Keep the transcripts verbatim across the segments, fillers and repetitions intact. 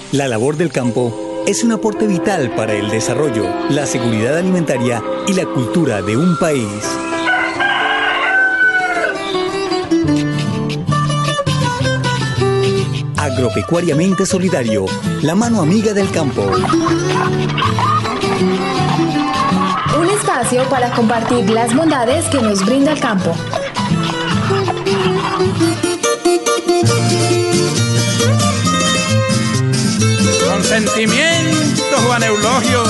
La labor del campo es un aporte vital para el desarrollo, la seguridad alimentaria y la cultura de un país. Agropecuariamente Solidario, la mano amiga del campo. Un espacio para compartir las bondades que nos brinda el campo. Con sentimiento, Juan Eulogio.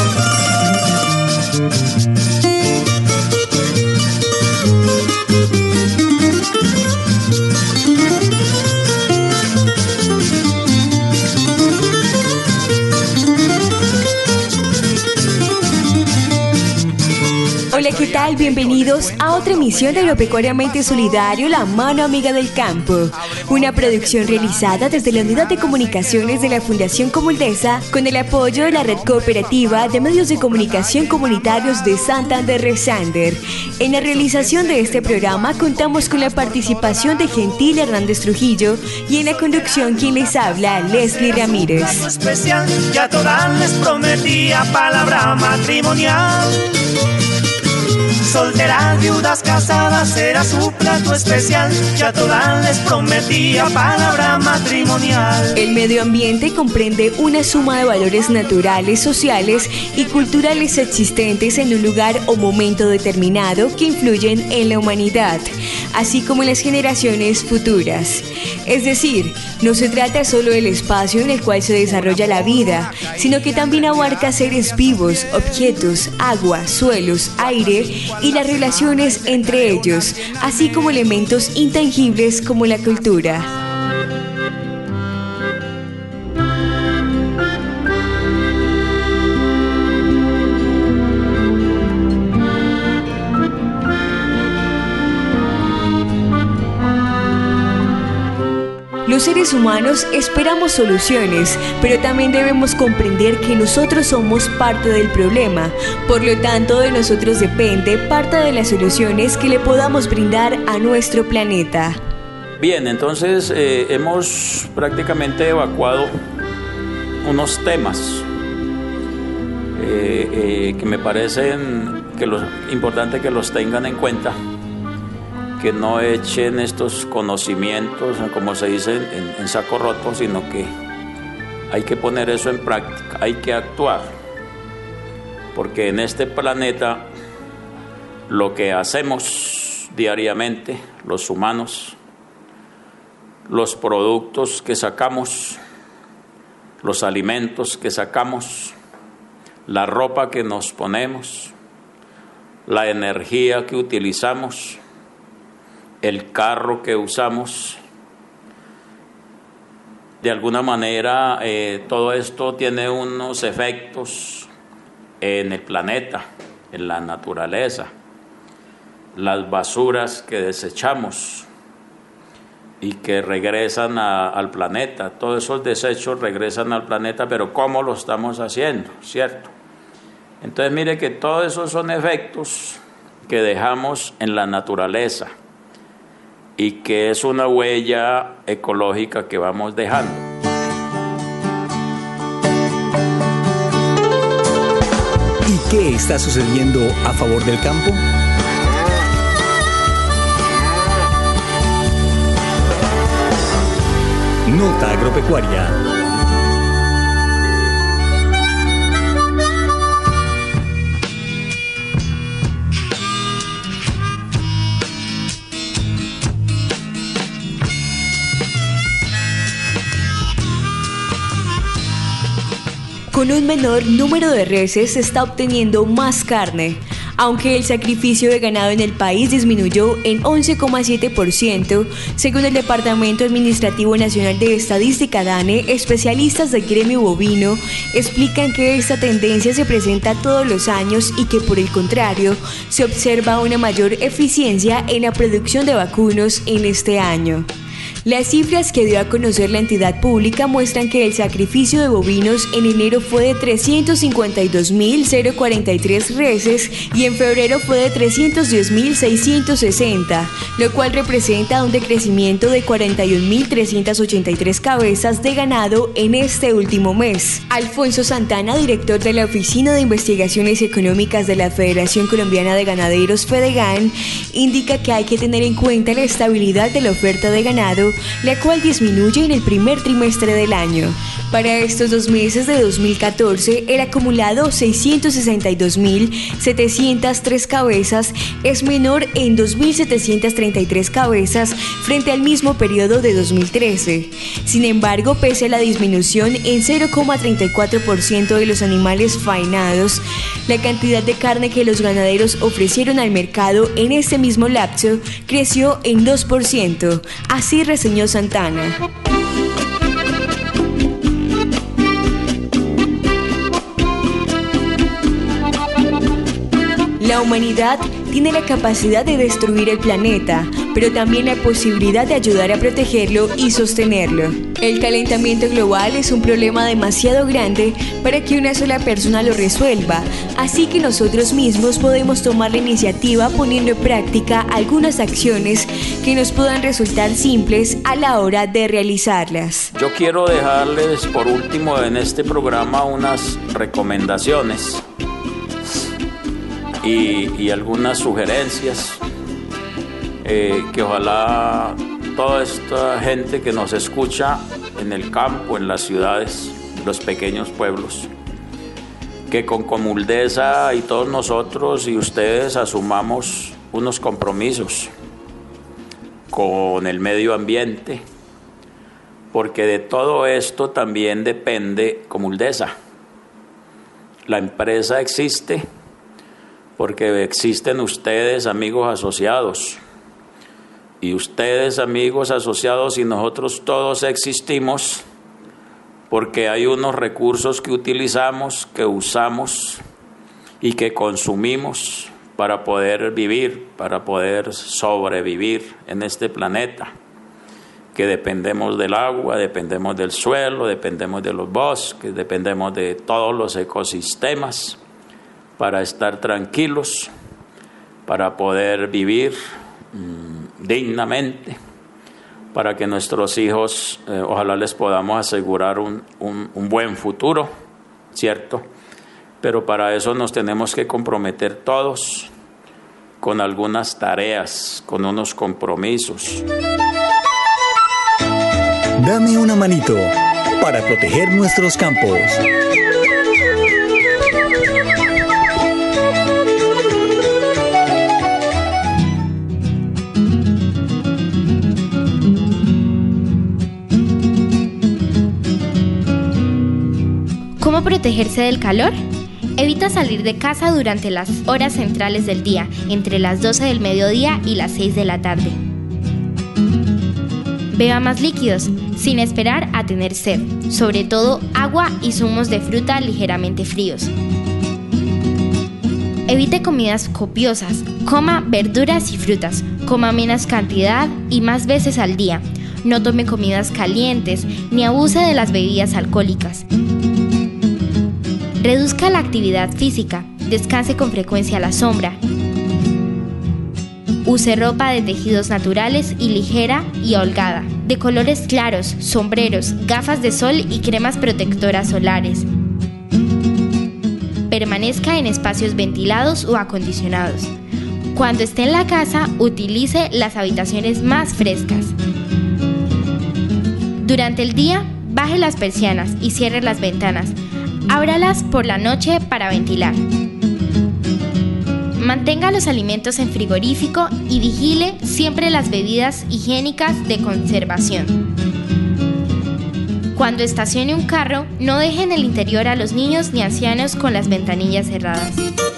Hola, ¿qué tal? Bienvenidos a otra emisión de Agropecuariamente Solidario, la mano amiga del campo. Una producción realizada desde la Unidad de Comunicaciones de la Fundación Comuldesa con el apoyo de la Red Cooperativa de Medios de Comunicación Comunitarios de Santander Resander. En la realización de este programa contamos con la participación de Gentil Hernández Trujillo y en la conducción quien les habla, Leslie Ramírez. Especial, ya todas les prometía palabra matrimonial. Solteras, viudas, casadas, era su plato especial. Ya todas les prometía palabra matrimonial. El medio ambiente comprende una suma de valores naturales, sociales y culturales existentes en un lugar o momento determinado que influyen en la humanidad, así como en las generaciones futuras. Es decir, no se trata solo del espacio en el cual se desarrolla la vida, sino que también abarca seres vivos, objetos, agua, suelos, aire y las relaciones entre ellos, así como elementos intangibles como la cultura. Los seres humanos esperamos soluciones, pero también debemos comprender que nosotros somos parte del problema. Por lo tanto, de nosotros depende parte de las soluciones que le podamos brindar a nuestro planeta. Bien, entonces eh, hemos prácticamente evacuado unos temas eh, eh, que me parecen que los, importante que los tengan en cuenta, que no echen estos conocimientos, como se dice, en, en saco roto, sino que hay que poner eso en práctica, hay que actuar, porque en este planeta lo que hacemos diariamente, los humanos, los productos que sacamos, los alimentos que sacamos, la ropa que nos ponemos, la energía que utilizamos, el carro que usamos, de alguna manera eh, todo esto tiene unos efectos en el planeta, en la naturaleza, las basuras que desechamos y que regresan a, al planeta, todos esos desechos regresan al planeta, pero ¿cómo lo estamos haciendo? ¿Cierto? Entonces mire que todos esos son efectos que dejamos en la naturaleza y que es una huella ecológica que vamos dejando. ¿Y qué está sucediendo a favor del campo? Nota agropecuaria. Con un menor número de reses se está obteniendo más carne, aunque el sacrificio de ganado en el país disminuyó en once coma siete por ciento, según el Departamento Administrativo Nacional de Estadística DANE. Especialistas del gremio bovino explican que esta tendencia se presenta todos los años y que, por el contrario, se observa una mayor eficiencia en la producción de vacunos en este año. Las cifras que dio a conocer la entidad pública muestran que el sacrificio de bovinos en enero fue de trescientos cincuenta y dos mil cuarenta y tres reses y en febrero fue de trescientos diez mil seiscientos sesenta, lo cual representa un decrecimiento de cuarenta y un mil trescientas ochenta y tres cabezas de ganado en este último mes. Alfonso Santana, director de la Oficina de Investigaciones Económicas de la Federación Colombiana de Ganaderos, FEDEGAN, indica que hay que tener en cuenta la estabilidad de la oferta de ganado, la cual disminuye en el primer trimestre del año. Para estos dos meses de dos mil catorce, el acumulado seiscientos sesenta y dos mil setecientas tres cabezas es menor en dos mil setecientas treinta y tres cabezas frente al mismo periodo de dos mil trece. Sin embargo, pese a la disminución en cero coma treinta y cuatro por ciento de los animales faenados, la cantidad de carne que los ganaderos ofrecieron al mercado en este mismo lapso creció en dos por ciento, así reseñó Santana. La humanidad tiene la capacidad de destruir el planeta, pero también la posibilidad de ayudar a protegerlo y sostenerlo. El calentamiento global es un problema demasiado grande para que una sola persona lo resuelva, así que nosotros mismos podemos tomar la iniciativa poniendo en práctica algunas acciones que nos puedan resultar simples a la hora de realizarlas. Yo quiero dejarles por último en este programa unas recomendaciones y, y algunas sugerencias eh, que ojalá toda esta gente que nos escucha en el campo, en las ciudades, los pequeños pueblos, que con Comuldesa y todos nosotros y ustedes asumamos unos compromisos con el medio ambiente, porque de todo esto también depende Comuldesa. La empresa existe porque existen ustedes, amigos asociados, y ustedes, amigos asociados, y nosotros todos existimos porque hay unos recursos que utilizamos, que usamos y que consumimos para poder vivir, para poder sobrevivir en este planeta, que dependemos del agua, dependemos del suelo, dependemos de los bosques, dependemos de todos los ecosistemas para estar tranquilos, para poder vivir mmm, dignamente, para que nuestros hijos, eh, ojalá les podamos asegurar un, un, un buen futuro, ¿cierto? Pero para eso nos tenemos que comprometer todos con algunas tareas, con unos compromisos. Dame una manito para proteger nuestros campos. ¿Cómo protegerse del calor? Evita salir de casa durante las horas centrales del día, entre las doce del mediodía y las seis de la tarde. Beba más líquidos, sin esperar a tener sed, sobre todo agua y zumos de fruta ligeramente fríos. Evite comidas copiosas, coma verduras y frutas, coma menos cantidad y más veces al día. No tome comidas calientes ni abuse de las bebidas alcohólicas. Reduzca la actividad física, descanse con frecuencia a la sombra. Use ropa de tejidos naturales y ligera y holgada, de colores claros, sombreros, gafas de sol y cremas protectoras solares. Permanezca en espacios ventilados o acondicionados. Cuando esté en la casa, utilice las habitaciones más frescas. Durante el día, baje las persianas y cierre las ventanas. Ábralas por la noche para ventilar. Mantenga los alimentos en frigorífico y vigile siempre las bebidas higiénicas de conservación. Cuando estacione un carro, no deje en el interior a los niños ni ancianos con las ventanillas cerradas.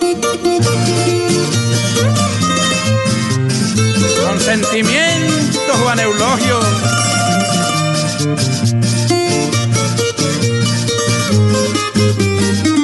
Consentimiento, Juan Eulogio.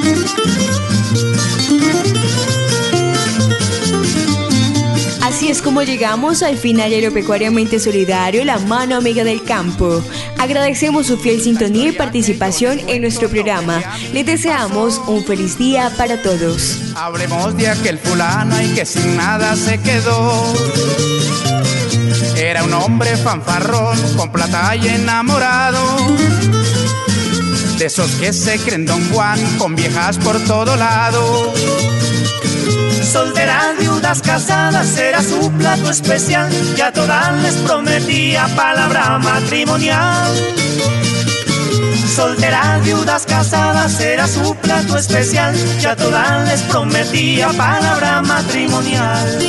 Así es como mismo llegamos al final de Agropecuariamente Solidario, la mano amiga del campo. Agradecemos su fiel sintonía y participación en nuestro programa. Les deseamos un feliz día para todos. Hablemos de aquel fulano y que sin nada se quedó. Era un hombre fanfarrón, con plata y enamorado. De esos que se creen Don Juan, con viejas por todo lado. Solteras, viudas, casadas, era su plato especial, y a todas les prometía palabra matrimonial. Solteras, viudas, casadas, era su plato especial, y a todas les prometía palabra matrimonial.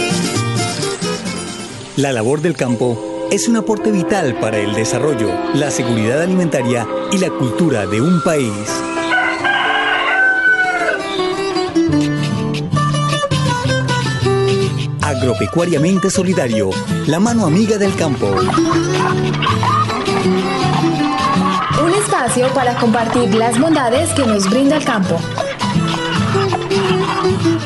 La labor del campo es un aporte vital para el desarrollo, la seguridad alimentaria y la cultura de un país. Agropecuariamente Solidario, la mano amiga del campo. Un espacio para compartir las bondades que nos brinda el campo.